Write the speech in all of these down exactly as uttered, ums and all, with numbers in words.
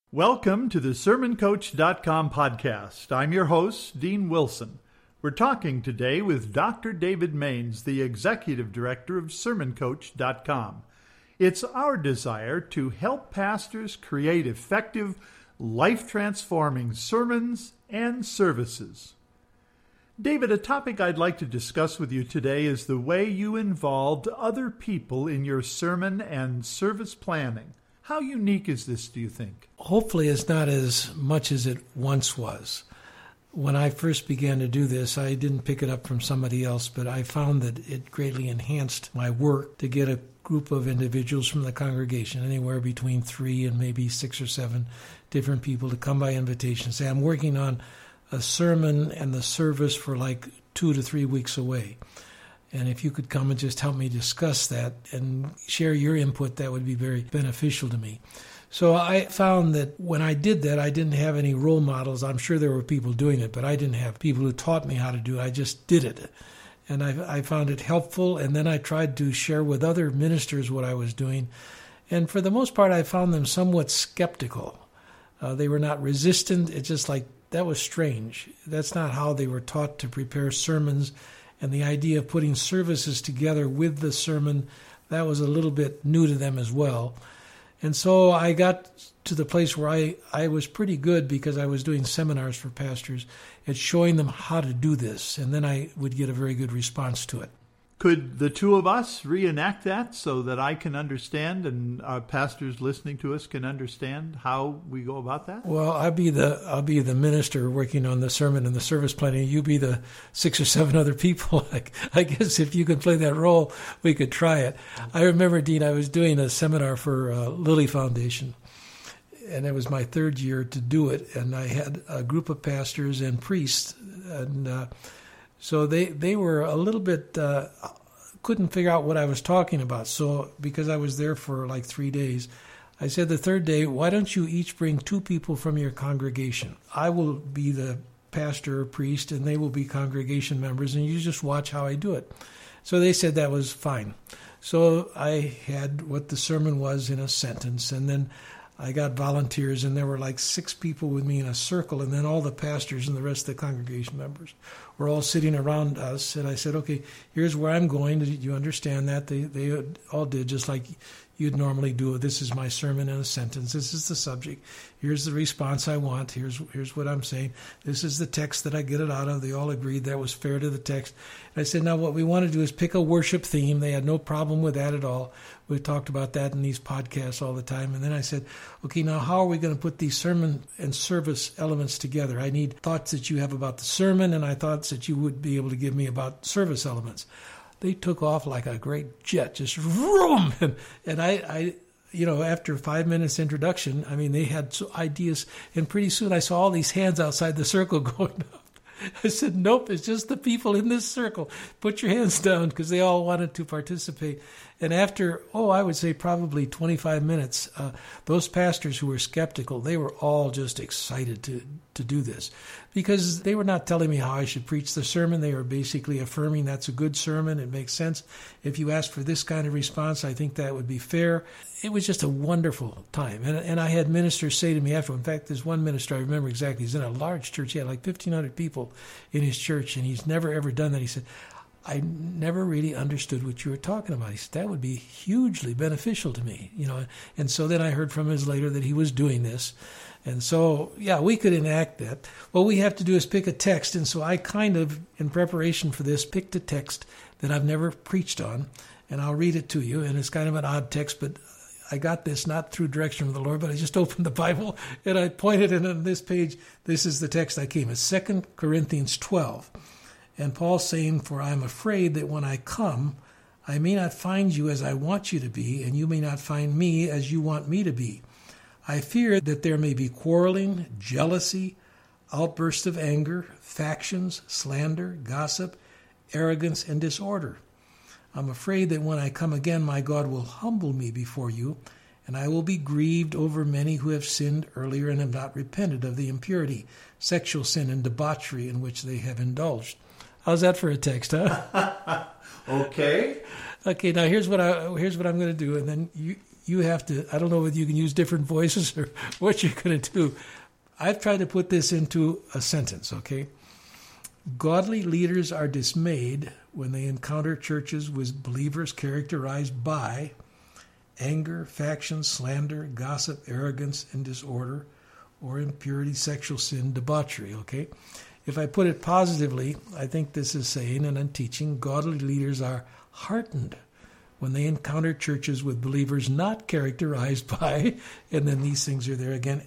Welcome to the Sermon Coach dot com podcast. I'm your host, Dean Wilson. We're talking today with Doctor David Maines, the Executive Director of Sermon Coach dot com. It's our desire to help pastors create effective, life-transforming sermons and services. David, a topic I'd like to discuss with you today is the way you involved other people in your sermon and service planning. How unique is this, do you think? Hopefully it's not as much as it once was. When I first began to do this, I didn't pick it up from somebody else, but I found that it greatly enhanced my work to get a group of individuals from the congregation, anywhere between three and maybe six or seven different people, to come by invitation, say, I'm working on a sermon and the service for like two to three weeks away. And if you could come and just help me discuss that and share your input, that would be very beneficial to me. So I found that when I did that, I didn't have any role models. I'm sure there were people doing it, but I didn't have people who taught me how to do it. I just did it. And I, I found it helpful. And then I tried to share with other ministers what I was doing. And for the most part, I found them somewhat skeptical. Uh, they were not resistant. It's just like, that was strange. That's not how they were taught to prepare sermons. And the idea of putting services together with the sermon, that was a little bit new to them as well. And so I got to the place where I, I was pretty good, because I was doing seminars for pastors at showing them how to do this. And then I would get a very good response to it. Could the two of us reenact that so that I can understand and our pastors listening to us can understand how we go about that? Well, I'll be the I'll be the minister working on the sermon and the service planning. You be the six or seven other people. I guess if you could play that role, we could try it. I remember, Dean, I was doing a seminar for uh, Lilly Foundation, and it was my third year to do it. And I had a group of pastors and priests, and uh, So they, they were a little bit, uh, couldn't figure out what I was talking about. So because I was there for like three days, I said the third day, why don't you each bring two people from your congregation? I will be the pastor or priest, and they will be congregation members, and you just watch how I do it. So they said that was fine. So I had what the sermon was in a sentence, and then I got volunteers, and there were like six people with me in a circle, and then all the pastors and the rest of the congregation members were all sitting around us. And I said, okay, here's where I'm going. Did you understand that? They they all did, just like you'd normally do. This is my sermon in a sentence. This is the subject. Here's the response I want. Here's here's what I'm saying. This is the text that I get it out of. They all agreed that was fair to the text. And I said, now what we want to do is pick a worship theme. They had no problem with that at all. We talked about that in these podcasts all the time. And then I said, okay, now how are we going to put these sermon and service elements together? I need thoughts that you have about the sermon, and I thoughts that you would be able to give me about service elements. They took off like a great jet, just vroom. And, and I, I, you know, after five minutes introduction, I mean, they had ideas. And pretty soon I saw all these hands outside the circle going up. I said, nope, it's just the people in this circle. Put your hands down, because they all wanted to participate. And after, oh, I would say probably twenty-five minutes, uh, those pastors who were skeptical, they were all just excited to, to do this, because they were not telling me how I should preach the sermon. They were basically affirming that's a good sermon. It makes sense. If you ask for this kind of response, I think that would be fair. It was just a wonderful time. And, and I had ministers say to me after, in fact, there's one minister, I remember exactly, he's in a large church. He had like fifteen hundred people in his church, and he's never, ever done that. He said, I never really understood what you were talking about. He said, that would be hugely beneficial to me, you know. And so then I heard from him later that he was doing this. And so, yeah, we could enact that. What we have to do is pick a text. And so I kind of, in preparation for this, picked a text that I've never preached on, and I'll read it to you. And it's kind of an odd text, but I got this not through direction of the Lord, but I just opened the Bible and I pointed it on this page. This is the text I came. It's Second Corinthians twelve. And Paul's saying, for I am afraid that when I come, I may not find you as I want you to be, and you may not find me as you want me to be. I fear that there may be quarreling, jealousy, outbursts of anger, factions, slander, gossip, arrogance, and disorder. I'm afraid that when I come again, my God will humble me before you, and I will be grieved over many who have sinned earlier and have not repented of the impurity, sexual sin, and debauchery in which they have indulged. How's that for a text, huh? Okay. Okay, now here's what I here's what I'm going to do, and then you you have to, I don't know whether you can use different voices or what you're going to do. I've tried to put this into a sentence, okay? Godly leaders are dismayed when they encounter churches with believers characterized by anger, faction, slander, gossip, arrogance, and disorder, or impurity, sexual sin, debauchery, okay? If I put it positively, I think this is saying, and I'm teaching, godly leaders are heartened when they encounter churches with believers not characterized by, and then these things are there again,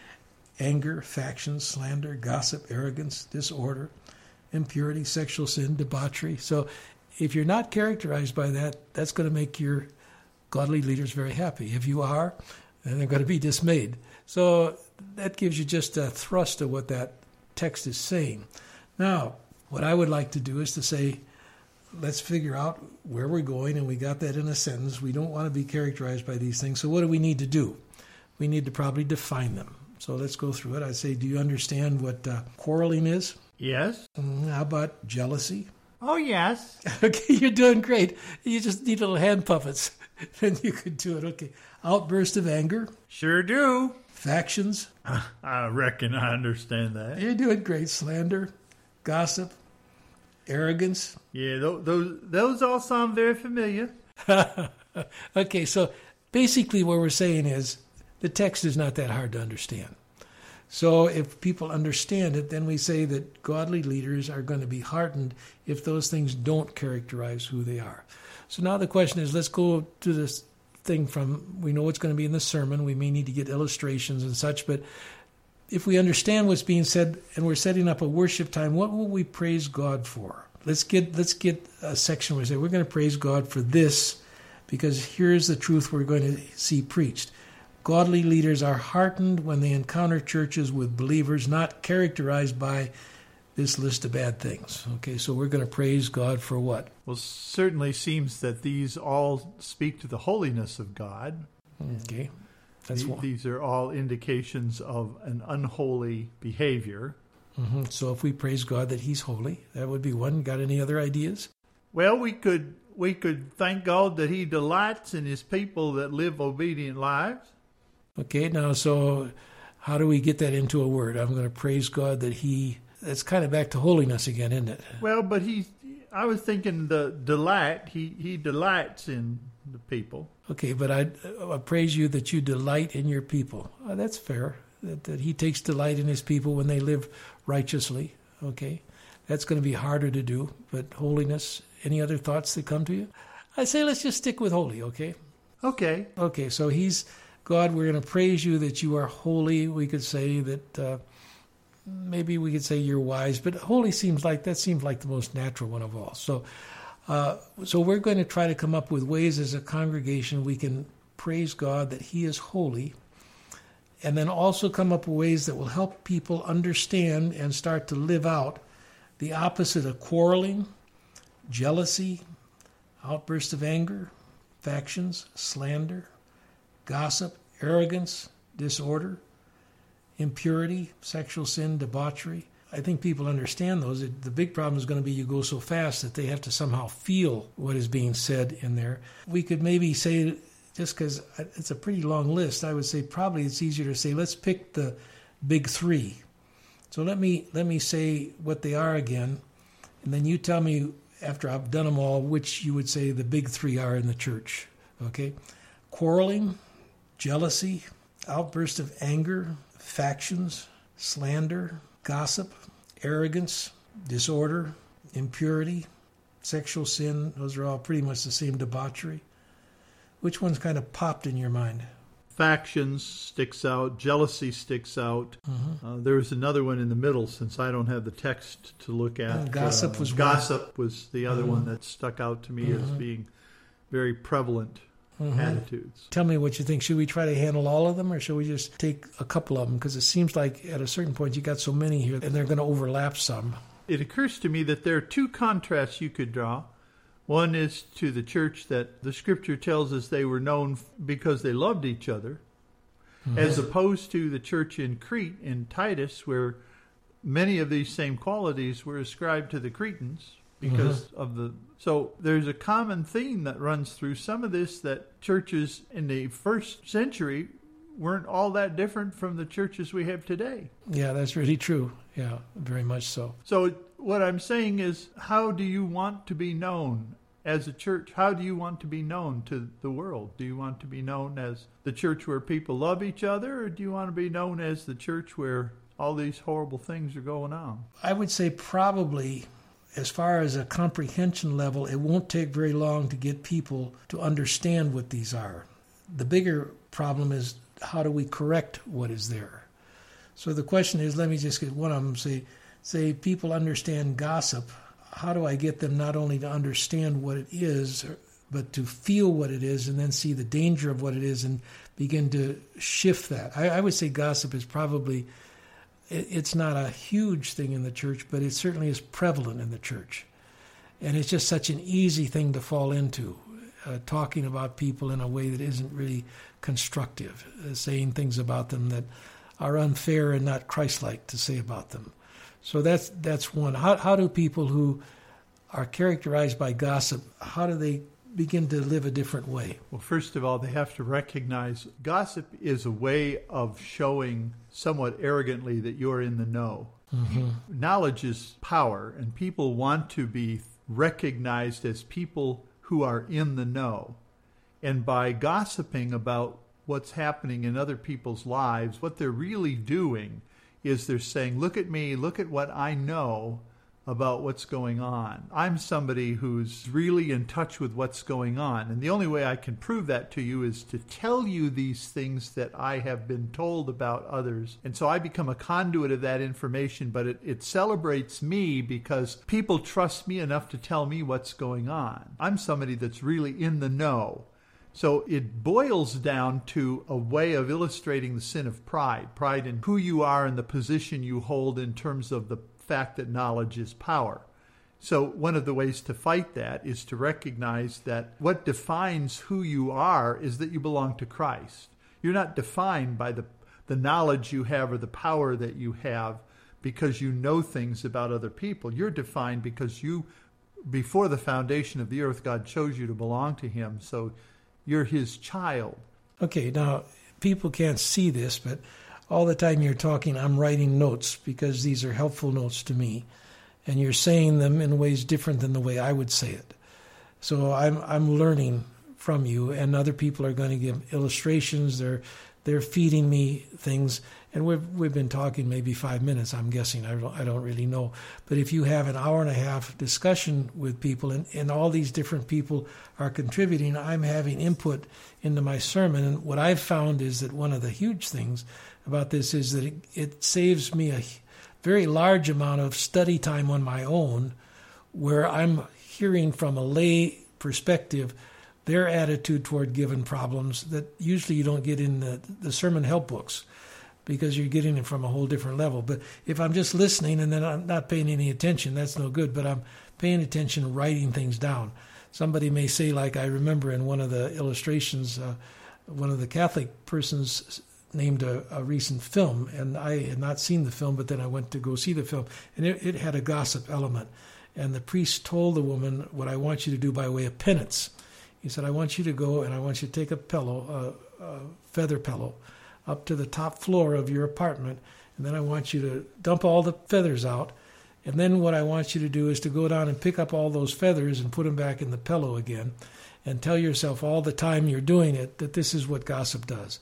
anger, faction, slander, gossip, arrogance, disorder, impurity, sexual sin, debauchery. So if you're not characterized by that, that's going to make your godly leaders very happy. If you are, then they're going to be dismayed. So that gives you just a thrust of what that text is saying. Now, what I would like to do is to say, let's figure out where we're going, and we got that in a sentence. We don't want to be characterized by these things. So what do we need to do? We need to probably define them. So let's go through it. I'd say, do you understand what uh, quarreling is? Yes. Mm, how about jealousy? Oh, yes. Okay, you're doing great. You just need little hand puppets. Then you could do it. Okay. Outburst of anger. Sure do. Factions. I reckon I understand that. You're doing great. Slander. Gossip. Arrogance. Yeah, those, those, those all sound very familiar. Okay, so basically what we're saying is the text is not that hard to understand. So if people understand it, then we say that godly leaders are going to be heartened if those things don't characterize who they are. So now the question is, let's go to this thing from, we know what's going to be in the sermon. We may need to get illustrations and such, but if we understand what's being said and we're setting up a worship time, what will we praise God for? Let's get let's get a section where we say we're going to praise God for this, because here's the truth we're going to see preached. Godly leaders are heartened when they encounter churches with believers not characterized by this list of bad things. Okay, so we're going to praise God for what? Well, it certainly seems that these all speak to the holiness of God. Okay, that's the, one. These are all indications of an unholy behavior. Mm-hmm. So if we praise God that He's holy, that would be one. Got any other ideas? Well, we could we could thank God that He delights in His people that live obedient lives. Okay, now, so how do we get that into a word? I'm going to praise God that He, that's kind of back to holiness again, isn't it? Well, but He, I was thinking the delight, He, he delights in the people. Okay, but I, I praise you that you delight in your people. Oh, that's fair, that, that He takes delight in His people when they live righteously. Okay, that's going to be harder to do, but holiness, any other thoughts that come to you? I say let's just stick with holy, okay? Okay. Okay, so He's... God, we're going to praise you that you are holy. We could say that uh, maybe we could say you're wise, but holy seems like, that seems like the most natural one of all. So uh, so we're going to try to come up with ways as a congregation we can praise God that He is holy, and then also come up with ways that will help people understand and start to live out the opposite of quarreling, jealousy, outbursts of anger, factions, slander, gossip, arrogance, disorder, impurity, sexual sin, debauchery. I think people understand those. The big problem is going to be you go so fast that they have to somehow feel what is being said in there. We could maybe say, just because it's a pretty long list, I would say probably it's easier to say, let's pick the big three. So let me let me say what they are again, and then you tell me after I've done them all which you would say the big three are in the church. Okay? Quarreling, jealousy, outburst of anger, factions, slander, gossip, arrogance, disorder, impurity, sexual sin. Those are all pretty much the same, debauchery. Which one's kind of popped in your mind? Factions sticks out. Jealousy sticks out. Mm-hmm. Uh, there's another one in the middle, since I don't have the text to look at. Uh, gossip uh, was gossip one. was the other mm-hmm. one that stuck out to me mm-hmm. as being very prevalent. Mm-hmm. Attitudes. Tell me what you think. Should we try to handle all of them, or should we just take a couple of them? Because it seems like at a certain point you got so many here, and they're going to overlap some. It occurs to me that there are two contrasts you could draw. One is to the church that the Scripture tells us they were known because they loved each other, mm-hmm. as opposed to the church in Crete, in Titus, where many of these same qualities were ascribed to the Cretans. because mm-hmm. of the... So there's a common theme that runs through some of this, that churches in the first century weren't all that different from the churches we have today. Yeah, that's really true. Yeah, very much so. So what I'm saying is, how do you want to be known as a church? How do you want to be known to the world? Do you want to be known as the church where people love each other, or do you want to be known as the church where all these horrible things are going on? I would say probably, as far as a comprehension level, it won't take very long to get people to understand what these are. The bigger problem is, how do we correct what is there? So the question is, let me just get one of them, say, say people understand gossip. How do I get them not only to understand what it is, but to feel what it is and then see the danger of what it is and begin to shift that? I, I would say gossip is probably, it, it's not a huge thing in the church, but it certainly is prevalent in the church. And it's just such an easy thing to fall into, uh, talking about people in a way that isn't really constructive, uh, saying things about them that are unfair and not Christ-like to say about them. So that's that's one. How how do people who are characterized by gossip, how do they begin to live a different way? Well, first of all, they have to recognize gossip is a way of showing somewhat arrogantly that you're in the know. Mm-hmm. Knowledge is power, and people want to be recognized as people who are in the know. And by gossiping about what's happening in other people's lives, what they're really doing is they're saying, look at me, look at what I know about what's going on. I'm somebody who's really in touch with what's going on. And the only way I can prove that to you is to tell you these things that I have been told about others. And so I become a conduit of that information, but it, it celebrates me because people trust me enough to tell me what's going on. I'm somebody that's really in the know. So it boils down to a way of illustrating the sin of pride, pride in who you are and the position you hold in terms of the fact that knowledge is power. So one of the ways to fight that is to recognize that what defines who you are is that you belong to Christ. You're not defined by the, the knowledge you have or the power that you have because you know things about other people. You're defined because you, before the foundation of the earth, God chose you to belong to Him. So you're His child. Okay, now, people can't see this, but all the time you're talking, I'm writing notes because these are helpful notes to me. And you're saying them in ways different than the way I would say it. So I'm I'm learning from you, and other people are going to give illustrations. They're they're feeding me things, and we've we've been talking maybe five minutes. I'm guessing. I don't I don't really know. But if you have an hour and a half discussion with people, and, and all these different people are contributing, I'm having input into my sermon. And what I've found is that one of the huge things about this is that it, it saves me a very large amount of study time on my own, where I'm hearing from a lay perspective their attitude toward given problems that usually you don't get in the, the sermon help books, because you're getting it from a whole different level. But if I'm just listening and then I'm not paying any attention, that's no good, but I'm paying attention and writing things down. Somebody may say, like I remember in one of the illustrations, uh, one of the Catholic persons named a, a recent film, and I had not seen the film, but then I went to go see the film, and it, it had a gossip element. And the priest told the woman, what I want you to do by way of penance. He said, I want you to go and I want you to take a pillow, a, a feather pillow, up to the top floor of your apartment, and then I want you to dump all the feathers out. And then what I want you to do is to go down and pick up all those feathers and put them back in the pillow again, and tell yourself all the time you're doing it that this is what gossip does.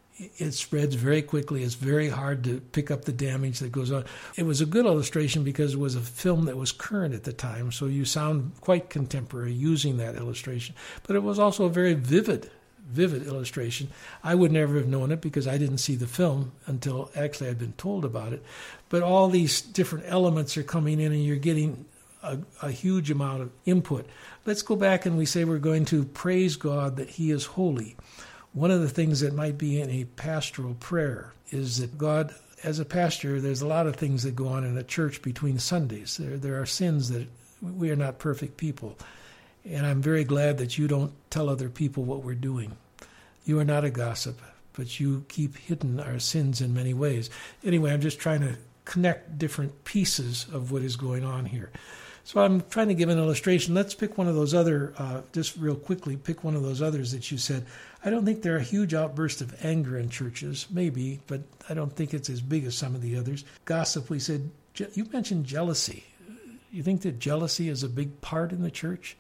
It spreads very quickly. It's very hard to pick up the damage that goes on. It was a good illustration because it was a film that was current at the time, so you sound quite contemporary using that illustration. But it was also a very vivid, vivid illustration. I would never have known it because I didn't see the film until actually I'd been told about it. But all these different elements are coming in and you're getting a, a huge amount of input. Let's go back and we say we're going to praise God that He is holy. One of the things that might be in a pastoral prayer is that God, as a pastor, there's a lot of things that go on in a church between Sundays. There, there are sins that we are not perfect people. And I'm very glad that you don't tell other people what we're doing. You are not a gossip, but you keep hidden our sins in many ways. Anyway, I'm just trying to connect different pieces of what is going on here. So I'm trying to give an illustration. Let's pick one of those other, uh, just real quickly, pick one of those others that you said. I don't think there are huge outbursts of anger in churches, maybe, but I don't think it's as big as some of the others. Gossip, we said, you mentioned jealousy. You think that jealousy is a big part in the church?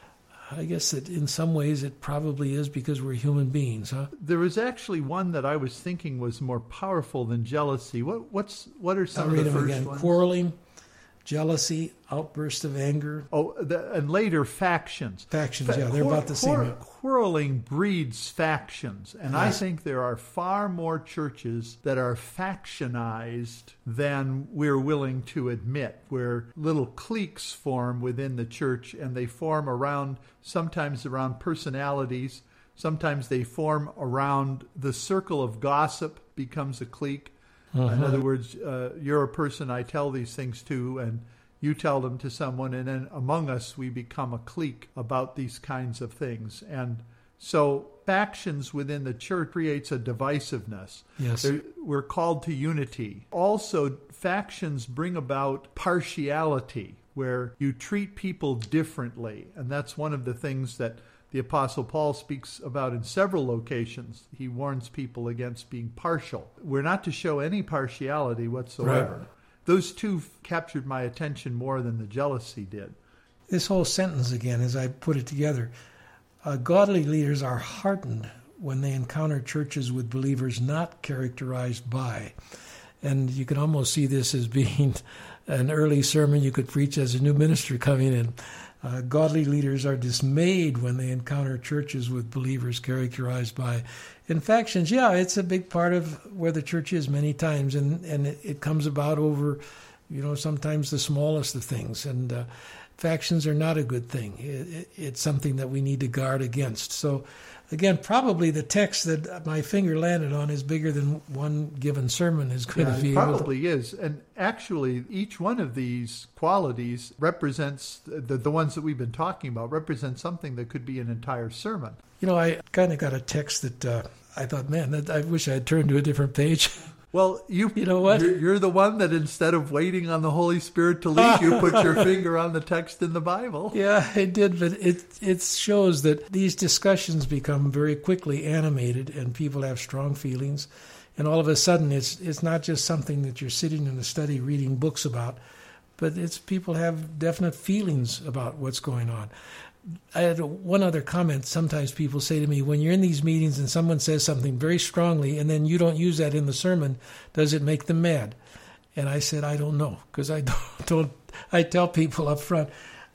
I guess that in some ways it probably is because we're human beings, huh? There was actually one that I was thinking was more powerful than jealousy. What what's what are some I'll of read the them first again. ones? Quarreling, jealousy, outburst of anger. Oh, the, and later factions. Factions, Fa- yeah, they're quar- about the same. quar- Quarreling breeds factions, and I Yes. think there are far more churches that are factionized than we're willing to admit, where little cliques form within the church, and they form around, sometimes around personalities, sometimes they form around the circle of gossip becomes a clique. Uh-huh. In other words, uh, you're a person I tell these things to, and you tell them to someone, and then among us we become a clique about these kinds of things. And so factions within the church creates a divisiveness. Yes. There, we're called to unity. Also, factions bring about partiality, where you treat people differently. And that's one of the things that the Apostle Paul speaks about in several locations. He warns people against being partial. We're not to show any partiality whatsoever. Right. Those two captured my attention more than the jealousy did. This whole sentence again, as I put it together, uh, godly leaders are heartened when they encounter churches with believers not characterized by. And you can almost see this as being an early sermon you could preach as a new minister coming in. Uh, godly leaders are dismayed when they encounter churches with believers characterized by infections. Yeah, it's a big part of where the church is many times, and, and it, it comes about over, you know, sometimes the smallest of things. And uh, factions are not a good thing. It, it, it's something that we need to guard against. So, again, probably the text that my finger landed on is bigger than one given sermon is going Yeah, to be it able to. probably is. And actually, each one of these qualities represents, the, the ones that we've been talking about, represent something that could be an entire sermon. You know, I kind of got a text that uh, I thought, man, that, I wish I had turned to a different page. Well, you You know what? You're, you're the one that instead of waiting on the Holy Spirit to lead you, put your finger on the text in the Bible. Yeah, I did, but it it shows that these discussions become very quickly animated, and people have strong feelings, and all of a sudden, it's it's not just something that you're sitting in a study reading books about, but it's people have definite feelings about what's going on. I had one other comment. Sometimes people say to me, when you're in these meetings and someone says something very strongly and then you don't use that in the sermon, does it make them mad? And I said, I don't know, because I don't, don't. I tell people up front,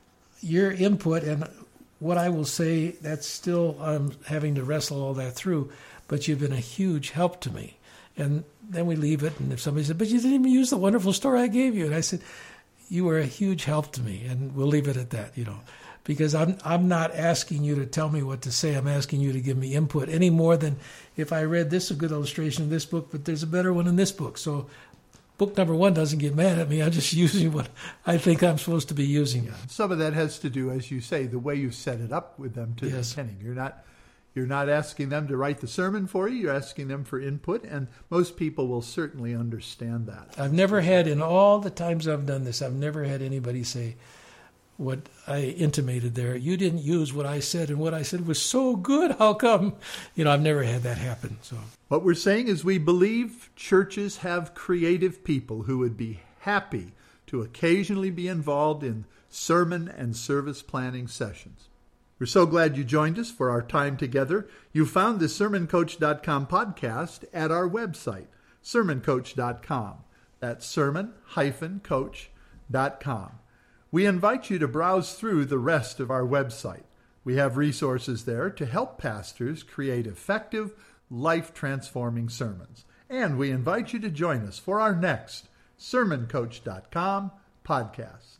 your input and what I will say, that's still, I'm having to wrestle all that through, but you've been a huge help to me. And then we leave it, and if somebody said, but you didn't even use the wonderful story I gave you. And I said, you were a huge help to me, and we'll leave it at that, you know. Because I'm I'm not asking you to tell me what to say. I'm asking you to give me input any more than if I read this, a good illustration in this book, but there's a better one in this book. So book number one doesn't get mad at me. I'm just using what I think I'm supposed to be using. Some of that has to do, as you say, the way you set it up with them to Yes. the beginning. You're not you're not asking them to write the sermon for you. You're asking them for input, and most people will certainly understand that. I've never had, in all the times I've done this, I've never had anybody say, what I intimated there, you didn't use what I said, and what I said was so good, how come? You know, I've never had that happen. So What we're saying is we believe churches have creative people who would be happy to occasionally be involved in sermon and service planning sessions. We're so glad you joined us for our time together. You found the sermon coach dot com podcast at our website, sermon coach dot com. That's sermon dash coach dot com. We invite you to browse through the rest of our website. We have resources there to help pastors create effective, life-transforming sermons. And we invite you to join us for our next sermon coach dot com podcast.